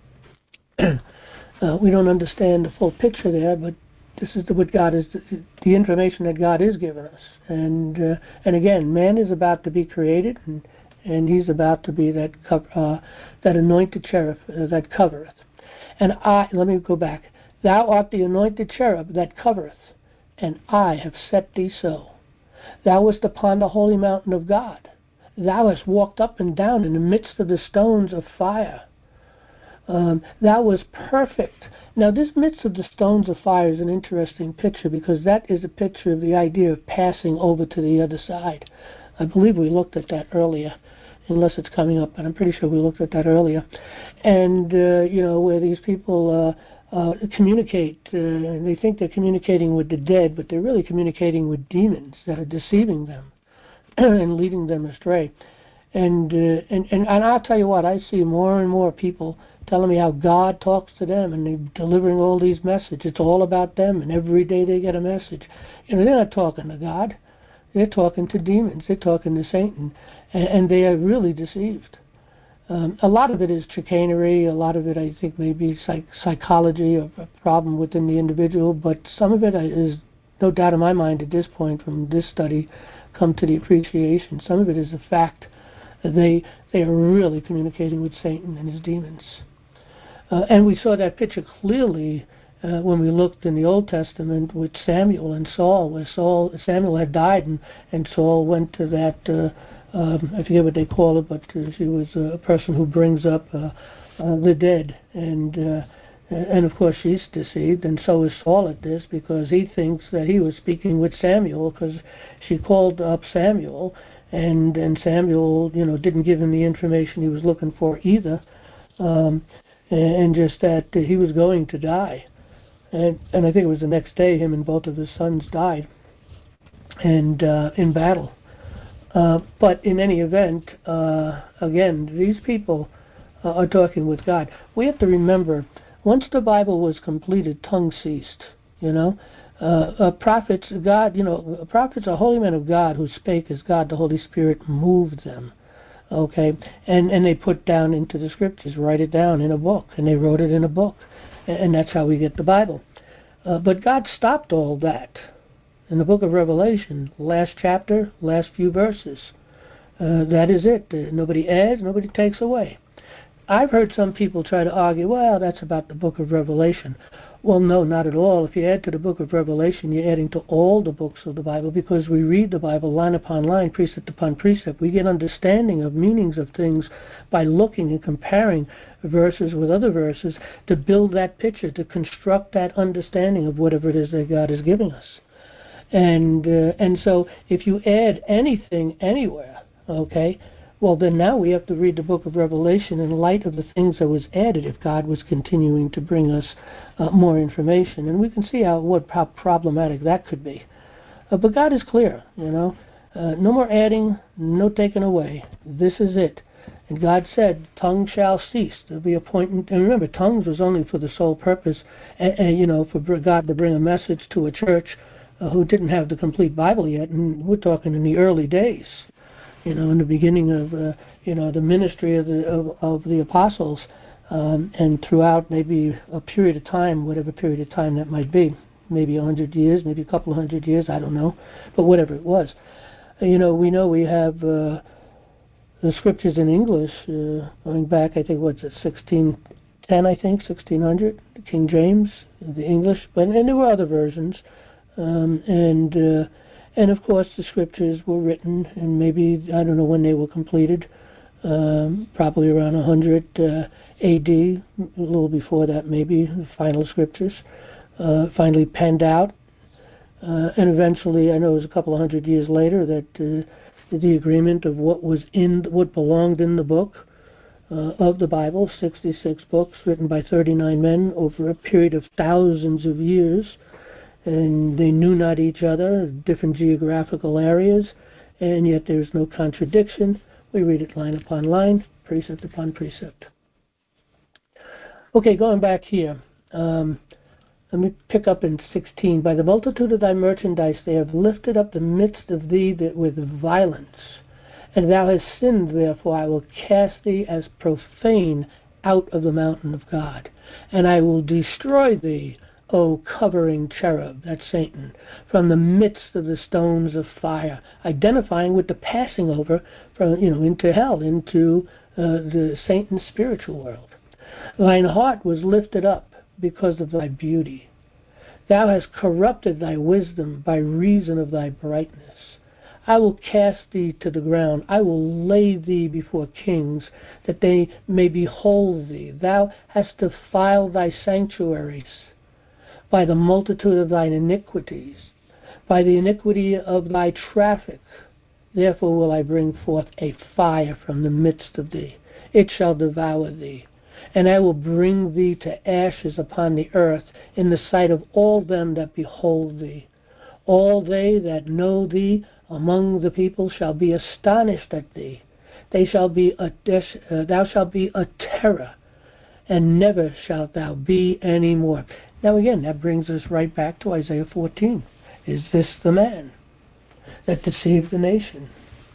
We don't understand the full picture there, but this is what God is, the information that God is giving us. And again, man is about to be created, and he's about to be that anointed cherub that covereth. And let me go back. Thou art the anointed cherub that covereth, and I have set thee so. Thou wast upon the holy mountain of God. Thou hast walked up and down in the midst of the stones of fire. Thou was perfect. Now, this midst of the stones of fire is an interesting picture, because that is a picture of the idea of passing over to the other side. I believe we looked at that earlier, unless it's coming up, but I'm pretty sure we looked at that earlier. And, where these people communicate, they think they're communicating with the dead, but they're really communicating with demons that are deceiving them and leading them astray. And I'll tell you what, I see more and more people telling me how God talks to them, and they're delivering all these messages. It's all about them, and every day they get a message. They're not talking to God. They're talking to demons. They're talking to Satan, and they are really deceived. A lot of it is chicanery. A lot of it, I think, may be psychology, or a problem within the individual, but some of it is, no doubt in my mind at this point from this study, come to the appreciation. Some of it is the fact that they are really communicating with Satan and his demons. And we saw that picture clearly when we looked in the Old Testament with Samuel and Saul, where Samuel had died, and Saul went to that, I forget what they call it, but she was a person who brings up the dead, and of course she's deceived, and so is Saul at this, because he thinks that he was speaking with Samuel, because she called up Samuel, and Samuel, didn't give him the information he was looking for either, and just that he was going to die. And I think it was the next day him and both of his sons died, and in battle. But in any event, again, these people are talking with God. We have to remember, once the Bible was completed, tongue ceased. Prophets, prophets are holy men of God who spake as God, the Holy Spirit, moved them. Okay, and they put down into the scriptures, write it down in a book, and they wrote it in a book, and that's how we get the Bible. But God stopped all that in the book of Revelation, last chapter, last few verses. That is it. Nobody adds, nobody takes away. I've heard some people try to argue, well, that's about the book of Revelation. Well, no, not at all. If you add to the book of Revelation, you're adding to all the books of the Bible, because we read the Bible line upon line, precept upon precept. We get understanding of meanings of things by looking and comparing verses with other verses to build that picture, to construct that understanding of whatever it is that God is giving us. And so if you add anything anywhere, okay, well, then now we have to read the book of Revelation in light of the things that was added if God was continuing to bring us more information. And we can see how problematic that could be. But God is clear, no more adding, no taking away. This is it. And God said, tongue shall cease. There'll be a point, and remember, tongues was only for the sole purpose, for God to bring a message to a church who didn't have the complete Bible yet, and we're talking in the early days. In the beginning of the ministry of the apostles, and throughout maybe a period of time, whatever period of time that might be, maybe 100 years, maybe a couple of 100 years, I don't know, but whatever it was. We know we have the scriptures in English going back, I think, 1610, I think, 1600, King James, the English, and there were other versions, and of course, the scriptures were written, and maybe, I don't know when they were completed, probably around 100 A.D., a little before that maybe, the final scriptures, finally penned out. And eventually, I know it was a couple of 100 years later that the agreement of what belonged in the book of the Bible, 66 books written by 39 men over a period of thousands of years, and they knew not each other, different geographical areas, and yet there's no contradiction. We read it line upon line, precept upon precept. Okay, going back here, let me pick up in 16. By the multitude of thy merchandise they have lifted up the midst of thee with violence, and thou hast sinned, therefore I will cast thee as profane out of the mountain of God, and I will destroy thee, O covering cherub, that's Satan, from the midst of the stones of fire, identifying with the passing over from into hell, into the Satan's spiritual world. Thine heart was lifted up because of thy beauty. Thou hast corrupted thy wisdom by reason of thy brightness. I will cast thee to the ground. I will lay thee before kings, that they may behold thee. Thou hast defiled thy sanctuaries by the multitude of thine iniquities, by the iniquity of thy traffic. Therefore will I bring forth a fire from the midst of thee. It shall devour thee. And I will bring thee to ashes upon the earth in the sight of all them that behold thee. All they that know thee among the people shall be astonished at thee. Thou shalt be a terror, and never shalt thou be any more. Now again, that brings us right back to Isaiah 14. Is this the man that deceived the nation?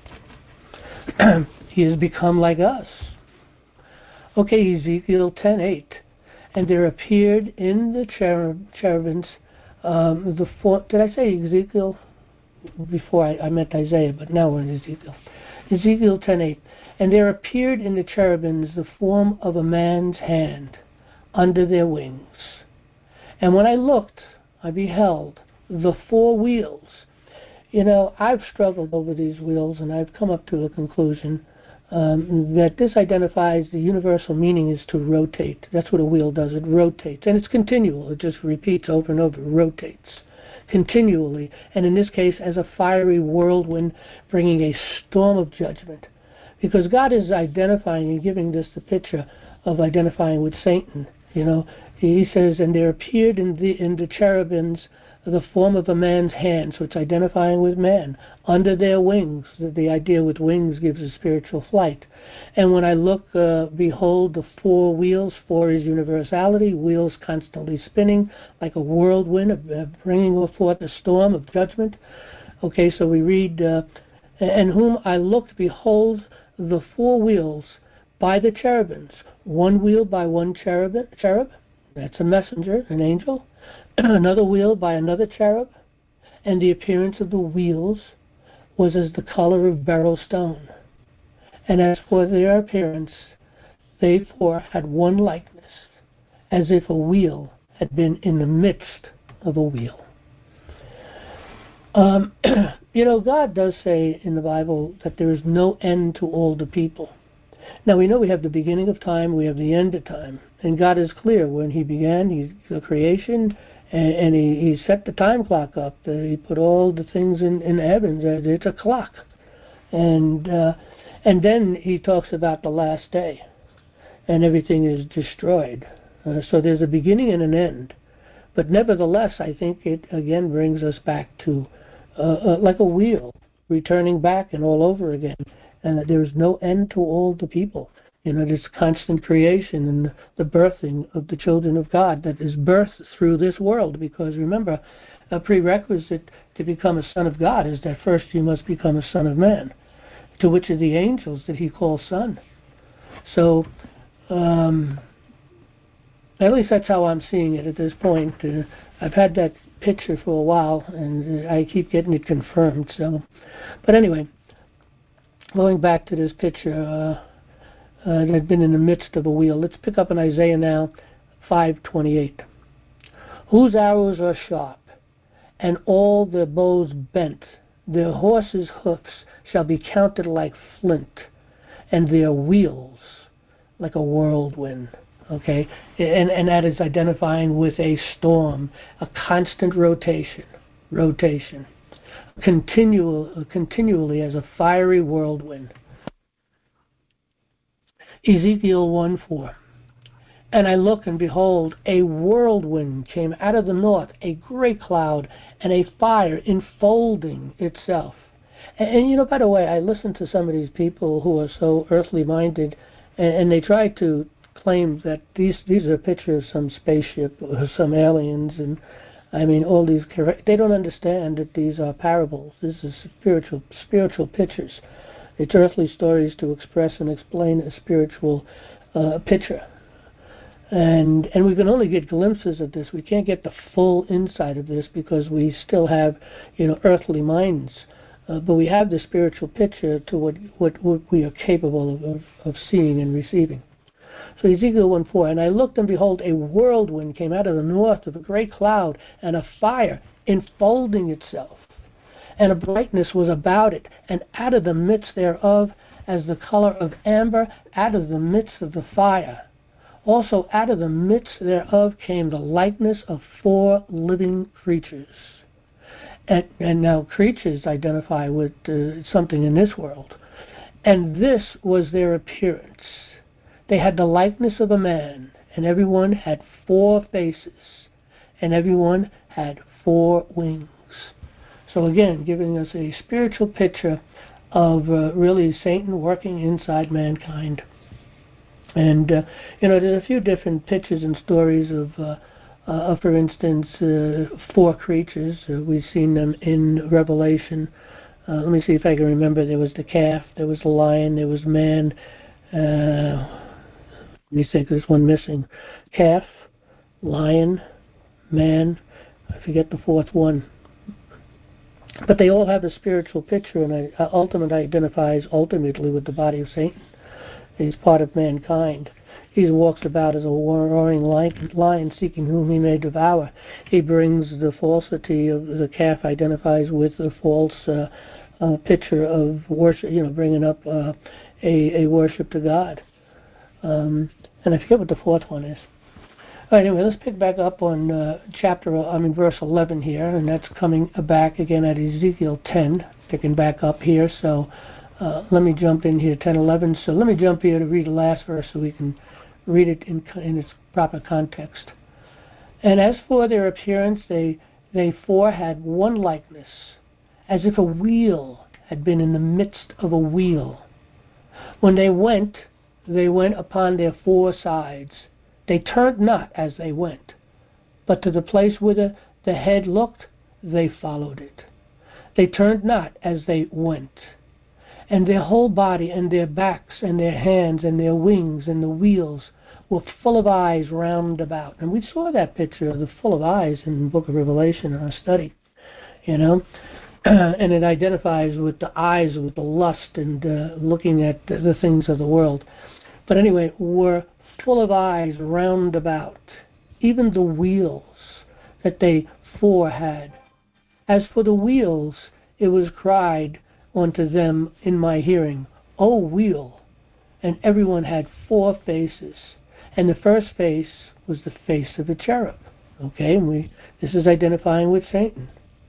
He has become like us. Okay, Ezekiel 10:8. And there appeared in the cherubims did I say Ezekiel? Before I meant Isaiah, but now we're in Ezekiel. Ezekiel 10:8. And there appeared in the cherubims the form of a man's hand under their wings. And when I looked, I beheld the four wheels. You know, I've struggled over these wheels, and I've come up to a conclusion that this identifies the universal meaning is to rotate. That's what a wheel does. It rotates, and it's continual. It just repeats over and over. It rotates continually, and in this case, as a fiery whirlwind, bringing a storm of judgment. Because God is identifying and giving this the picture of identifying with Satan. You know, He says, and there appeared in the cherubims the form of a man's hand, so it's identifying with man. Under their wings, the idea with wings gives a spiritual flight. And when I look, behold the four wheels. Four is universality, wheels constantly spinning like a whirlwind, bringing forth a storm of judgment. Okay, so we read, and whom I looked, behold the four wheels by the cherubims, one wheel by one cherub, that's a messenger, an angel, another wheel by another cherub, and the appearance of the wheels was as the color of beryl stone. And as for their appearance, they four had one likeness, as if a wheel had been in the midst of a wheel. You know, God does say in the Bible that there is no end to all the people. Now, we know we have the beginning of time, we have the end of time. And God is clear. When He began the creation, and he set the time clock up. He put all the things in the heavens. It's a clock. And then He talks about the last day, and everything is destroyed. So there's a beginning and an end. But nevertheless, I think it again brings us back to like a wheel, returning back and all over again. And that there's no end to all the people. You know, this constant creation and the birthing of the children of God that is birthed through this world. Because remember, a prerequisite to become a son of God is that first you must become a son of man. To which of the angels did He call son? So, at least that's how I'm seeing it at this point. I've had that picture for a while, and I keep getting it confirmed. So, but anyway, going back to this picture that had been in the midst of a wheel. Let's pick up in Isaiah now, 5:28. Whose arrows are sharp, and all their bows bent. Their horses' hoofs shall be counted like flint, and their wheels like a whirlwind. Okay, and that is identifying with a storm, a constant rotation, continually as a fiery whirlwind. Ezekiel 1:4. And I looked, and behold, a whirlwind came out of the north, a great cloud, and a fire enfolding itself. And you know, by the way, I listen to some of these people who are so earthly minded, and they try to claim that these are pictures of some spaceship or some aliens, and I mean all these. They don't understand that these are parables. This is spiritual pictures. It's earthly stories to express and explain a spiritual picture. And we can only get glimpses of this. We can't get the full insight of this because we still have, you know, earthly minds. But we have the spiritual picture to what we are capable of seeing and receiving. So Ezekiel 1:4, and I looked, and behold, a whirlwind came out of the north of a great cloud, and a fire enfolding itself. And a brightness was about it, and out of the midst thereof, as the color of amber, out of the midst of the fire. Also out of the midst thereof came the likeness of four living creatures. And now creatures identify with something in this world. And this was their appearance. They had the likeness of a man, and everyone had four faces, and everyone had four wings. So again, giving us a spiritual picture of really Satan working inside mankind. And, you know, there's a few different pictures and stories of for instance, four creatures. We've seen them in Revelation. Let me see if I can remember. There was the calf, there was the lion, there was man. Let me think, there's one missing. Calf, lion, man. I forget the fourth one. But they all have a spiritual picture, and ultimately identifies ultimately with the body of Satan. He's part of mankind. He walks about as a roaring lion seeking whom he may devour. He brings the falsity of the calf, identifies with the false picture of worship, bringing up a worship to God. And I forget what the fourth one is. All right, anyway, let's pick back up on verse 11 here, and that's coming back again at Ezekiel 10, picking back up here. So let me jump in here, 10, 11. So let me jump here to read the last verse so we can read it in its proper context. And as for their appearance, they four had one likeness, as if a wheel had been in the midst of a wheel. When they went upon their four sides. They turned not as they went, but to the place whither the head looked, they followed it. They turned not as they went. And their whole body and their backs and their hands and their wings and the wheels were full of eyes round about. And we saw that picture of the full of eyes in the book of Revelation in our study, and it identifies with the eyes, with the lust and looking at the things of the world. But anyway, we're full of eyes round about, even the wheels that they four had. As for the wheels, it was cried unto them in my hearing, O wheel! And everyone had four faces. And the first face was the face of a cherub. Okay, and this is identifying with Satan.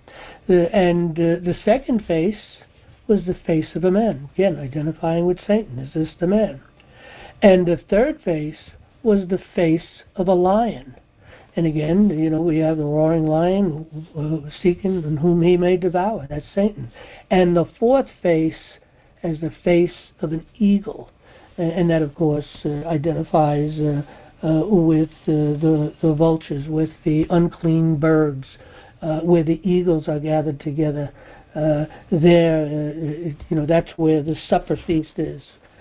The second face was the face of a man. Again, identifying with Satan. Is this the man? And the third face was the face of a lion. And again, we have the roaring lion seeking and whom he may devour. That's Satan. And the fourth face as the face of an eagle. And that, of course, identifies with the vultures, with the unclean birds, where the eagles are gathered together. That's where the supper feast is.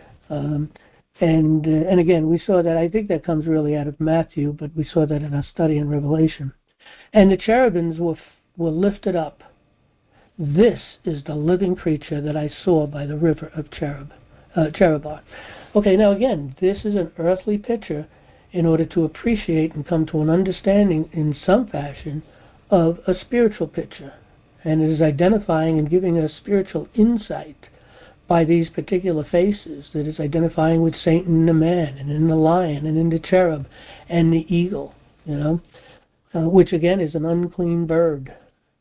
And again, we saw that. I think that comes really out of Matthew, but we saw that in our study in Revelation. And the cherubims were lifted up. This is the living creature that I saw by the river of Cherubah. Okay, now again, this is an earthly picture in order to appreciate and come to an understanding in some fashion of a spiritual picture. And it is identifying and giving us spiritual insight by these particular faces that is identifying with Satan in the man and in the lion and in the cherub and the eagle, which again is an unclean bird.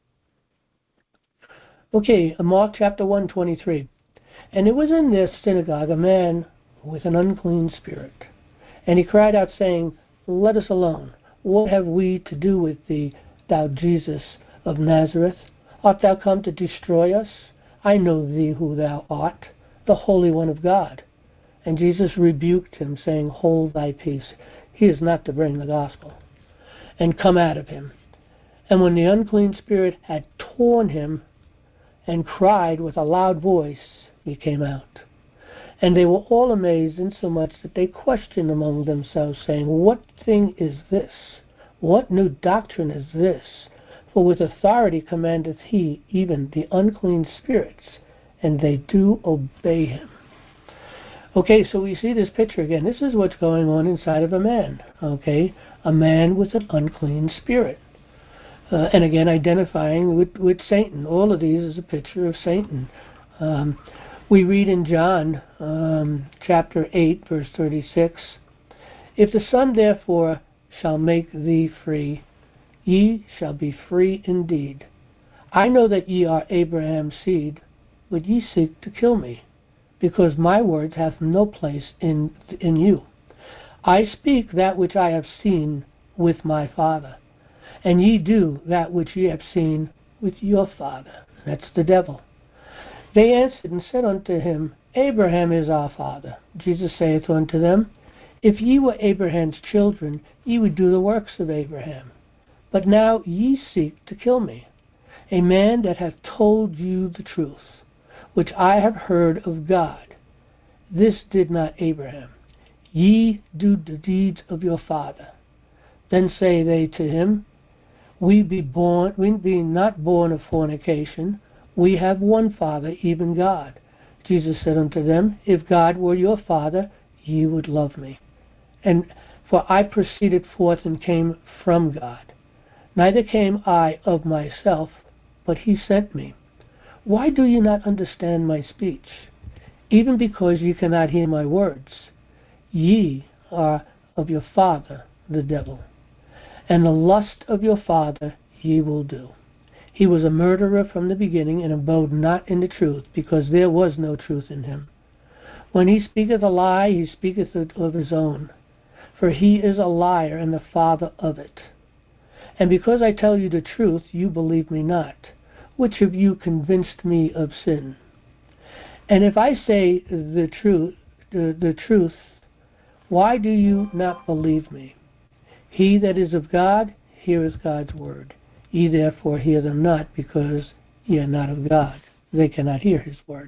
Okay, Mark chapter 1:23. And there was in this synagogue a man with an unclean spirit. And he cried out, saying, Let us alone. What have we to do with thee, thou Jesus of Nazareth? Art thou come to destroy us? I know thee who thou art, the Holy One of God. And Jesus rebuked him, saying, Hold thy peace. He is not to bring the gospel. And come out of him. And when the unclean spirit had torn him and cried with a loud voice, he came out. And they were all amazed, insomuch that they questioned among themselves, saying, What thing is this? What new doctrine is this? For with authority commandeth he even the unclean spirits, and they do obey him. Okay, so we see this picture again. This is what's going on inside of a man. Okay, a man with an unclean spirit. And again, identifying with Satan. All of these is a picture of Satan. We read in John chapter 8, verse 36, If the Son therefore shall make thee free, ye shall be free indeed. I know that ye are Abraham's seed, but ye seek to kill me, because my word hath no place in you. I speak that which I have seen with my Father, and ye do that which ye have seen with your father. That's the devil. They answered and said unto him, Abraham is our father. Jesus saith unto them, If ye were Abraham's children, ye would do the works of Abraham. But now ye seek to kill me, a man that hath told you the truth, which I have heard of God. This did not Abraham. Ye do the deeds of your father. Then say they to him, We be not born of fornication. We have one Father, even God. Jesus said unto them, If God were your Father, ye would love me, And for I proceeded forth and came from God. Neither came I of myself, but he sent me. Why do you not understand my speech? Even because ye cannot hear my words. Ye are of your father the devil, and the lust of your father ye will do. He was a murderer from the beginning, and abode not in the truth, because there was no truth in him. When he speaketh a lie, he speaketh of his own, for he is a liar and the father of it. And because I tell you the truth, you believe me not. Which of you convinced me of sin? And if I say the truth, why do you not believe me? He that is of God heareth God's word. Ye therefore hear them not, because ye are not of God. They cannot hear his word.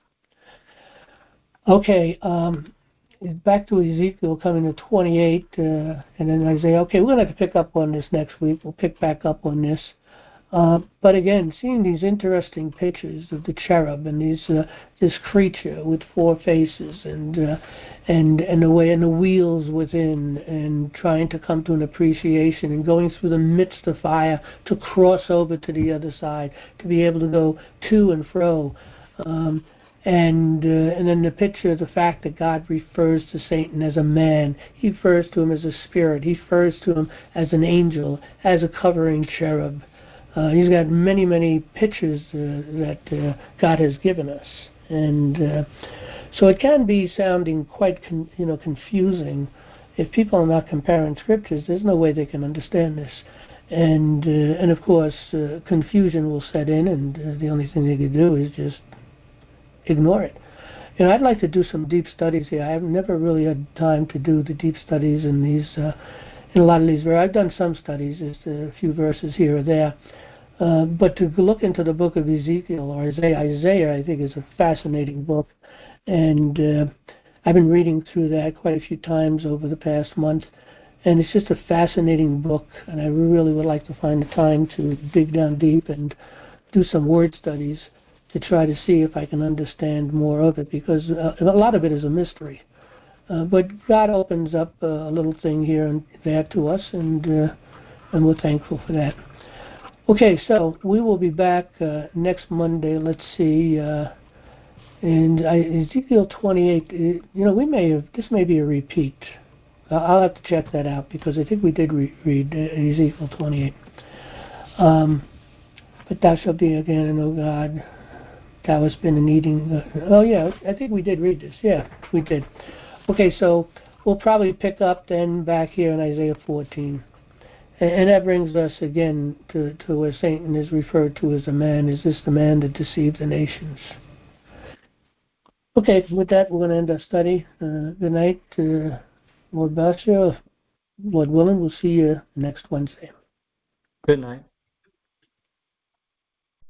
Okay, back to Ezekiel coming to 28, and then Isaiah. Okay, we're going to have to pick up on this next week. We'll pick back up on this. But again, seeing these interesting pictures of the cherub and this creature with four faces and the way and the wheels within, and trying to come to an appreciation and going through the midst of fire to cross over to the other side, to be able to go to and fro. And then the picture, the fact that God refers to Satan as a man, he refers to him as a spirit, he refers to him as an angel, as a covering cherub. He's got many, many pictures that God has given us, and so it can be sounding quite confusing. If people are not comparing scriptures, there's no way they can understand this, and of course confusion will set in, and the only thing they can do is just ignore it. I'd like to do some deep studies here. I've never really had time to do the deep studies in these. In a lot of these, where I've done some studies, there's a few verses here or there. But to look into the book of Ezekiel or Isaiah, I think is a fascinating book. And I've been reading through that quite a few times over the past month. And it's just a fascinating book. And I really would like to find the time to dig down deep and do some word studies to try to see if I can understand more of it, because a lot of it is a mystery. But God opens up a little thing here and there to us, and we're thankful for that. Okay, so we will be back next Monday. Let's see, and Ezekiel 28. This may be a repeat. I'll have to check that out, because I think we did read Ezekiel 28. But thou shalt be again, and O God, thou hast been an eating. I think we did read this. Yeah, we did. Okay, so we'll probably pick up then back here in Isaiah 14. And that brings us again to where Satan is referred to as a man. Is this the man that deceived the nations? Okay, with that, we're going to end our study. Good night. Lord bless you. Lord willing, we'll see you next Wednesday. Good night.